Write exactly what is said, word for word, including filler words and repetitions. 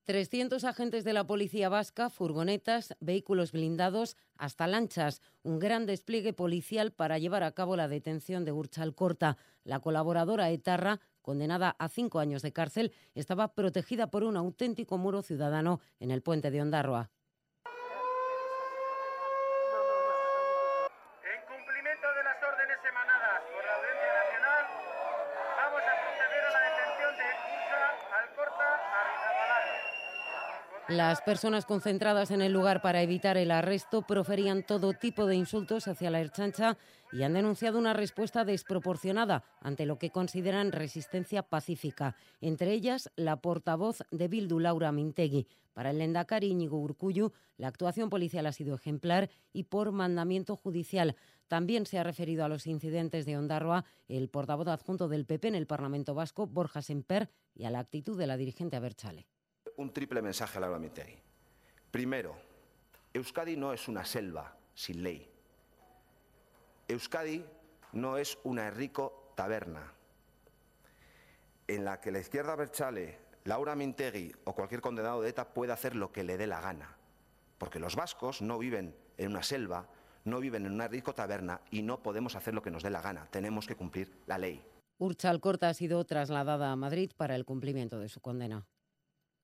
trescientos agentes de la policía vasca, furgonetas, vehículos blindados, hasta lanchas. Un gran despliegue policial para llevar a cabo la detención de Urtxal Korta. La colaboradora etarra, condenada a cinco años de cárcel, estaba protegida por un auténtico muro ciudadano en el puente de Ondarroa. En cumplimiento de las órdenes emanadas por la Audiencia Nacional, vamos a proceder a la detención de Urtxal Korta Arrizabalaga. Las personas concentradas en el lugar para evitar el arresto proferían todo tipo de insultos hacia la Ertzaintza y han denunciado una respuesta desproporcionada ante lo que consideran resistencia pacífica. Entre ellas, la portavoz de Bildu, Laura Mintegi. Para el lehendakari Iñigo Urkullu, la actuación policial ha sido ejemplar y por mandamiento judicial. También se ha referido a los incidentes de Ondarroa el portavoz adjunto del P P en el Parlamento Vasco, Borja Sémper, y a la actitud de la dirigente abertzale. Un triple mensaje a Laura Mintegi. Primero, Euskadi no es una selva sin ley. Euskadi no es una herriko taberna en la que la izquierda abertzale, Laura Mintegi o cualquier condenado de ETA puede hacer lo que le dé la gana. Porque los vascos no viven en una selva, no viven en una herriko taberna y no podemos hacer lo que nos dé la gana. Tenemos que cumplir la ley. Urtxal Korta ha sido trasladada a Madrid para el cumplimiento de su condena.